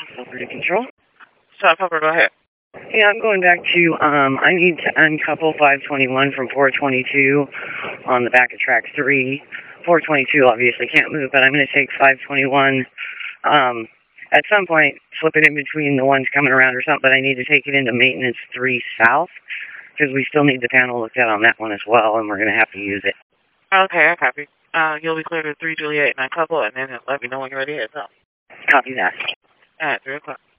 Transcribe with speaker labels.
Speaker 1: Property control.
Speaker 2: Stop, Pepper, go ahead.
Speaker 1: Yeah, I'm going back to, I need to uncouple 521 from 422 on the back of track 3. 422 obviously can't move, but I'm going to take 521, at some point, slip it in between the ones coming around or something, but I need to take it into maintenance 3 south, because we still need the panel looked at on that one as well, and we're going to have to use it.
Speaker 2: Okay, I copy. You'll be cleared at 3 Juliet and uncouple, and then let me know when you're ready to head up.
Speaker 1: Copy that.
Speaker 2: At 3 o'clock.